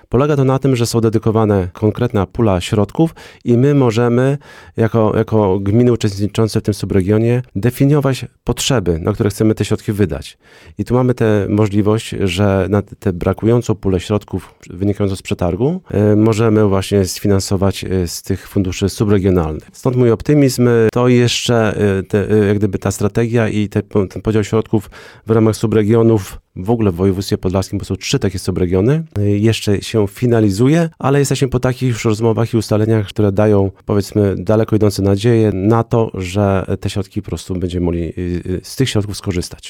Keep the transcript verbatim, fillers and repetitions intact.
Polega to na tym, że są dedykowane konkretna pula środków i my możemy jako, jako gminy uczestniczące w tym subregionie definiować potrzeby, na które chcemy te środki wydać. I tu mamy tę możliwość, że na tę brakującą pulę środków wynikającą z przetargu y, możemy właśnie sfinansować y, z tych funduszy subregionalnych. Stąd mój optymizm. To jeszcze y, te, y, jak gdyby ta strategia i te, ten podział środków w ramach subregionów w ogóle w województwie podlaskim, bo są trzy takie subregiony, jeszcze się finalizuje, ale jesteśmy po takich już rozmowach i ustaleniach, które dają, powiedzmy, daleko idące nadzieje na to, że te środki po prostu będziemy mogli z tych środków skorzystać.